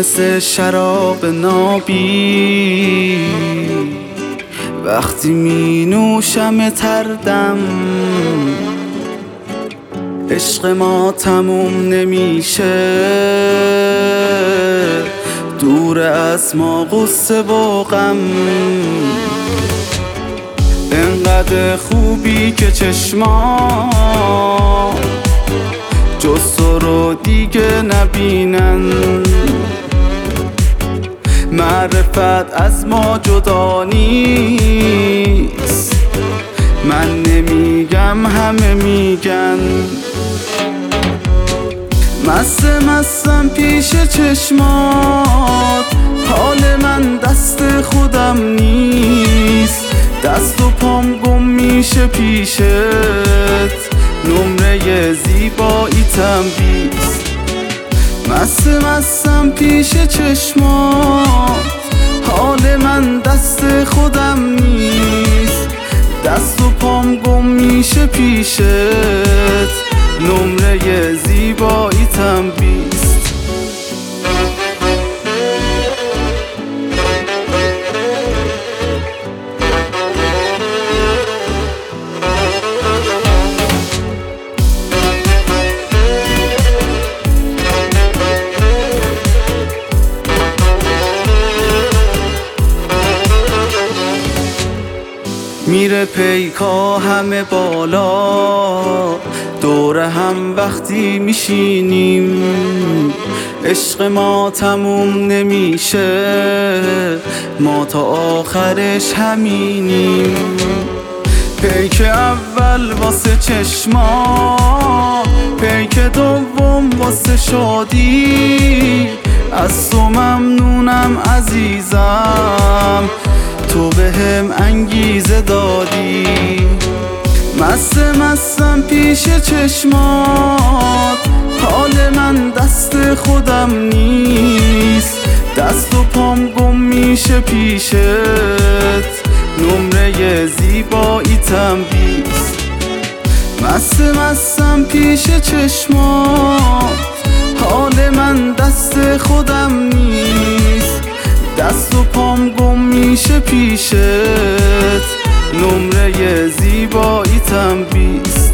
مثل شراب نابی، وقتی می نوشم تردم. عشق ما تموم نمیشه، دور از ما غصه و غم. انقدر خوبی که چشما جز تو رو دیگه نبینن. معرفت از ما جدا نیست، من نمیگم همه میگن. مستم پیش چشمات، حال من دست خودم نیست. دست و پام گم میشه پیشت، نمره زیباییتم 20. مستم پیش چشمات، حال من دست خودم نیست. دست و پام گم میشه پیشت، نمره زیباییتم 20. میره پیکا همه بالا، دور هم وقتی میشینیم. عشق ما تموم نمیشه، ما تا آخرش همینیم. پیک اول واسه چشما، پیک دوم واسه شادی. از تو ممنونم عزیزم، تو بهم انگیزه دادی. مستم پیش چشمات، حال من دست خودم نیست. دست و پام گم میشه پیشت، نمره زیباییتم 20. مستم پیش چشمات، حال من دست خودم نیست. دست و پام گم میشه پیشت، نمره زیباییتم 20.